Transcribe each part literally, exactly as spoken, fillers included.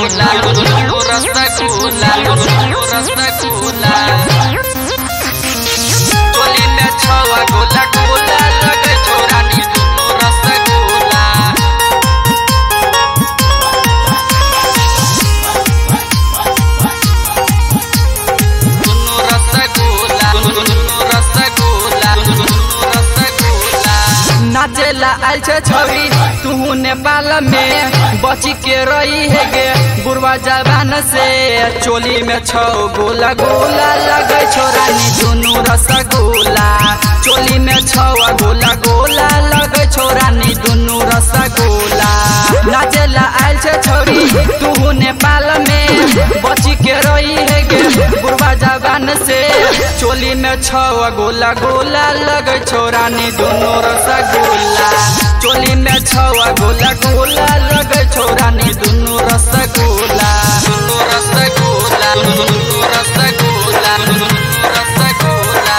रसगुल्ला रसगुल्ला रसगुल्ला चोली में छवा गोला गोला लगे छोरानी दुनु रसगुल्ला दुनु रसगुल्ला दुनु रसगुल्ला दुनु रसगुल्ला नाचेला आइल छे छौरी तू नेपाल में बची के रही है गे बुढ़वा जवान से चोली में छौ गोला गोला लगे छोरानी दुनु रसगुल्ला चोली में छौ गोला गोला लगे छोरानी दुनु रसगुल्ला नाचेला आइल छे छौरी तू नेपाल में बची के रही है गे बुढ़वा जवान से चोली में छौ गोला गोला लगे छोरानी दुनु रसगुल्ला चोली में छौ गोला गोला लगे छोरानी दुनु रसगुल्ला दुनु रसगुल्ला दुनु रसगुल्ला दुनु रसगुल्ला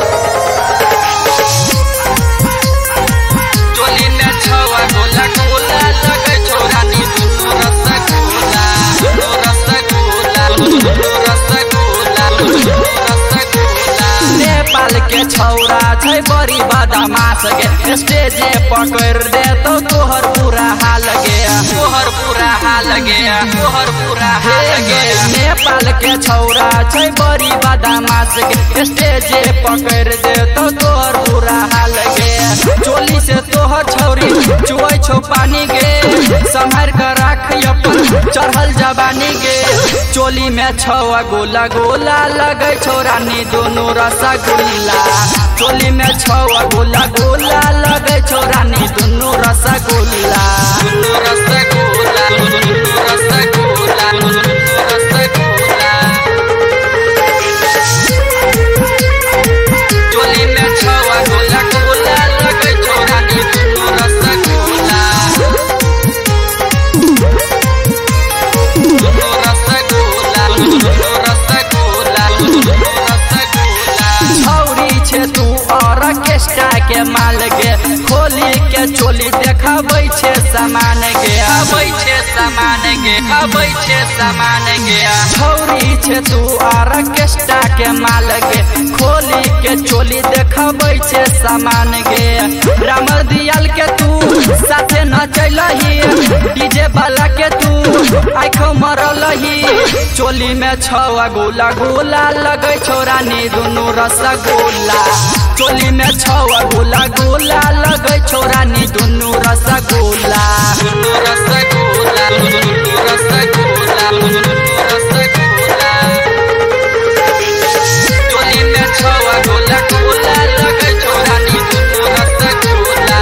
चोली में छौ गोला गोला लगे छोरानी दुनु रसगुल्ला दुनु रसगुल्ला दुनु रसगुल्ला दुनु रसगुल्ला नेपाल के छौरा छै बड़ी बदमाश गे स्टेजे पकड़ दे तो तोहर पूरा हाल गे तोहर पूरा हाल गे तोहर पूरा हाल गे नेपाल के छौरा छै बड़ी बदमाश गे स्टेजे पकड़ दे तो तोहर पूरा हाल गे चोली से तोहर छौरी चुवै छो पानी गे संभार कर राख अपन चढ़ल जवानी गे चोली में छौ गोला गोला लगे छोरानी दुनु रसगुल्ला चोली में छौ गोला गोला लगे छोरानी दुनु रसगुल्ला दुनु रसगुल्ला दुनु रसगुल्ला दुनु रसगुल्ला चोली में छौ गोला गोला लगे छोरानी दुनु रसगुल्ला दुनु रसगुल्ला दुनु रसगुल्ला दुनु रसगुल्ला छौरी छे तू ऑर्केस्ट्रा के माल गे खोली के चोली देखाबै छे सामान गे आबै छे सामान गे आबै छे सामान गे छौरी छे तू ऑर्केस्ट्रा के माल गे खोली के चोली देखाबै छे सामान गे राम दियाल के तू साथे नचलही डीजे वाला के तू आँखों मरलही चोली में छौ गोला गोला लगे छोरानी दुनु रसगुल्ला चोली में छौ गोला गोला लगे छोरानी दुनु रसगुल्ला दुनु रसगुल्ला दुनु रसगुल्ला दुनु रसगुल्ला चोली में छौ गोला गोला लगे छोरानी दुनु रसगुल्ला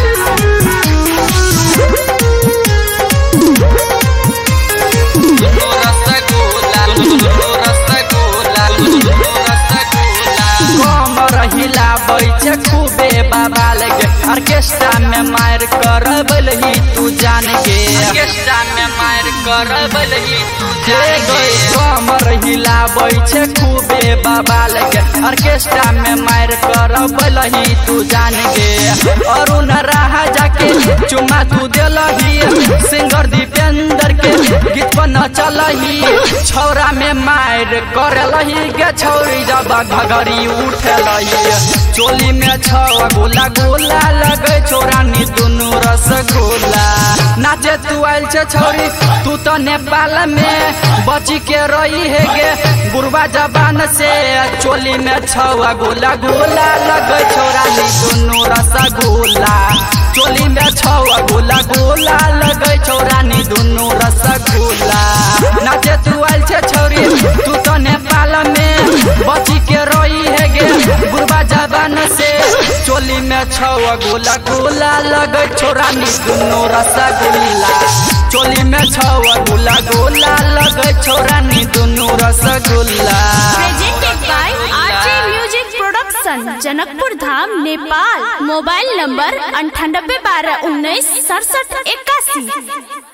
दुनु रसगुल्ला दुनु रसगुल्ला दुनु रसगुल्ला कमर हिलाबै छे खूबे बाबाल गे ऑर्केस्ट्रा में मार करबलही तू जान गे ऑर्केस्ट्रा में मार करबलही तू जान गे कमर हिलाबै छे खूबे बाबाल गे ऑर्केस्ट्रा में मार करबलही तू जान गे अरुण राहा जाके चुमा तू देलही सिंगर दीपेंद्र के गीत पर नचलही छौरा में मार करलही गे छौरी जब घघरी उठलही चोली में छौ गोला गोला लगे छोरानी दुनु रसगुल्ला नाचे तू आइल छे छौरी तू तो नेपाल में बची के रही है गे बुढ़वा जवान से चोली में छौ गोला गोला लगे छोरानी दुनु रसगुल्ला चोली में छौ गोला गोला लगे छोरानी दुनु रसगुल्ला नाचे तू आइल छे छौरी तू तो नेपाल में बची के रही है गे बुढ़वा जवान से चोली में छौ गोला गोला लगे छोरानी दुनु रसगुल्ला चोली में छौ गोला गोला लगे छोरानी दुनु rasgulla presented by RJ music production Janakpur Dham Nepal mobile number अंठानबे बारह उन्नीस सड़सठ इक्यासी।